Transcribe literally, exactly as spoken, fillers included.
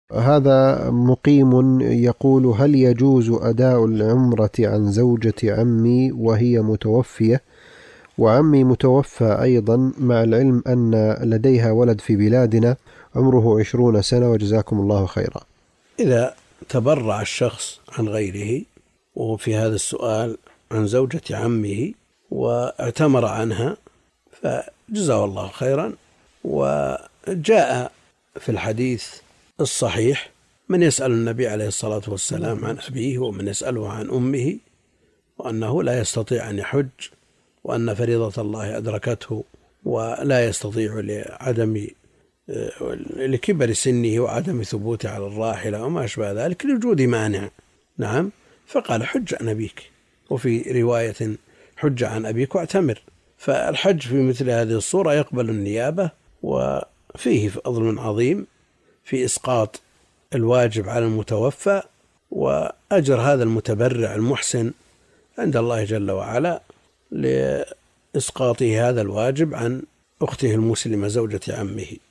هذا مقيم يقول: هل يجوز أداء العمرة عن زوجة عمي وهي متوفية، وعمي متوفى أيضا، مع العلم أن لديها ولد في بلادنا عمره عشرون سنة، وجزاكم الله خيرا. إذا تبرع الشخص عن غيره، وفي هذا السؤال عن زوجة عمه، واعتمر عنها، فجزاه الله خيرا. وجاء في الحديث الصحيح: من يسأل النبي عليه الصلاة والسلام عن أبيه، ومن يسأله عن أمه، وأنه لا يستطيع أن يحج، وأن فريضة الله أدركته ولا يستطيع لعدم لكبر سنه وعدم ثبوته على الراحلة وما أشبه ذلك لوجود مانع. نعم، فقال: حج عن أبيك. وفي رواية: حج عن أبيك واعتمر. فالحج في مثل هذه الصورة يقبل النيابة، وفيه فضل عظيم في إسقاط الواجب على المتوفى، وأجر هذا المتبرع المحسن عند الله جل وعلا لإسقاطه هذا الواجب عن أخته المسلمة زوجة عمه.